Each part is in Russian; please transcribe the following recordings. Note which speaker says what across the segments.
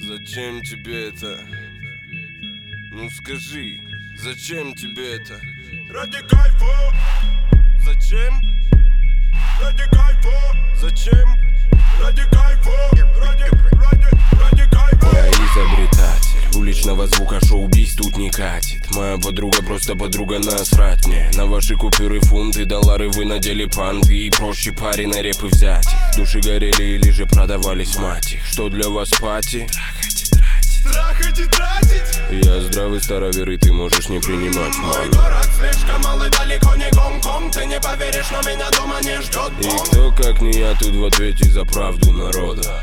Speaker 1: Зачем тебе это? Ну скажи, зачем тебе это?
Speaker 2: Ради кайфа.
Speaker 1: Зачем?
Speaker 2: Ради кайфа.
Speaker 1: Зачем?
Speaker 2: Ради кайфа. Ради кайфа.
Speaker 1: Я изобретатель уличного звука, шоу-биз тут не катит. Моя подруга просто подруга, насрать мне. На ваши купюры, фунты, доллары вы надели панты. И проще пари на репы взять их. Души горели или же продавались, мать их. Что для вас пати?
Speaker 2: Трахать и тратить.
Speaker 1: Я здравый старовер, и ты можешь не принимать
Speaker 2: Мой
Speaker 1: мой
Speaker 2: город слишком малый, далеко не Гонконг. Ты не поверишь, но меня дома не ждет
Speaker 1: И
Speaker 2: бомб.
Speaker 1: кто, как не я, тут в ответе за правду народа.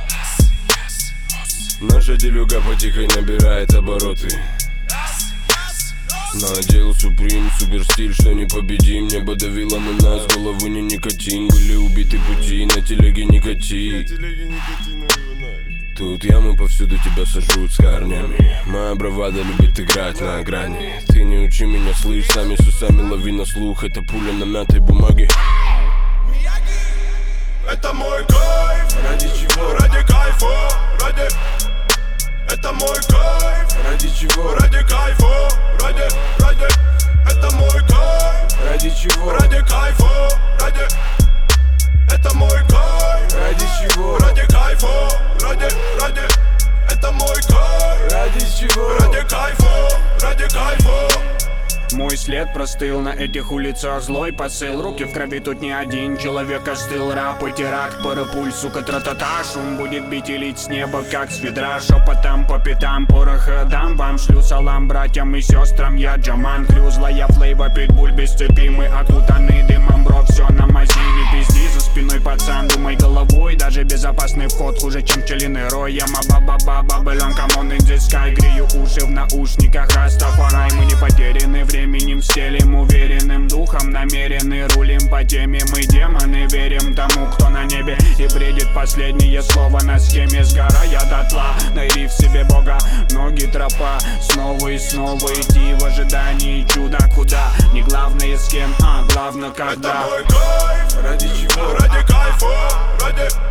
Speaker 1: Наша делюга потихоньку набирает обороты. Надел Суприм, супер стиль, что непобедим. Небо давило на нас, голову не никотин. Были убиты пути, на телеге никотин. Тут ямы повсюду, тебя сожрут с корнями. Моя бравада любит играть на грани. Ты не учи меня, слышь, сами с усами лови на слух. Это пуля на мятой бумаге.
Speaker 2: Это мой кайф.
Speaker 1: Ради чего?
Speaker 2: Ради кайфа. Ради. Это мой кайф.
Speaker 1: Ради чего?
Speaker 2: Ради кайфа. Ради. Это мой кайф.
Speaker 1: Ради чего?
Speaker 2: Ради кайфа. Ради. Это мой кайф.
Speaker 1: Ради чего?
Speaker 2: Ради кайфа. Ради. Это мой кайф.
Speaker 1: Ради чего?
Speaker 2: Ради кайфа. Ради кайфа.
Speaker 3: Мой след простыл на этих улицах, злой посыл. Руки в крови, тут не один человек остыл. Рап и теракт, парапуль, сука, тра-та-та. Шум будет бить и лить с неба, как с ведра. Шепотом по пятам, пороха дам вам. Шлю салам братьям и сестрам, я Джаман. Клю, злая флейва, питбуль без цепи. Мы окутаны дымом, бро, все на мази. Не пизди за спиной, пацан, думай головой. Даже безопасный вход хуже, чем пчелиный рой. Яма ба-ба-ба, бабелон, камон, in the sky. Грею уши в наушниках, Растафарай. Мы не потеряны временем, стелим уверенным духом, намерены, рулим по теме. Мы демоны, верим тому, кто на небе и бредит последнее слово на схеме. Сгорая дотла, найди в себе Бога, ноги тропа. Снова и снова идти в ожидании чуда. Куда? Не главное с кем, а главное когда.
Speaker 2: Это мой кайф.
Speaker 1: Ради чего?
Speaker 2: Ради кайфа. Ради.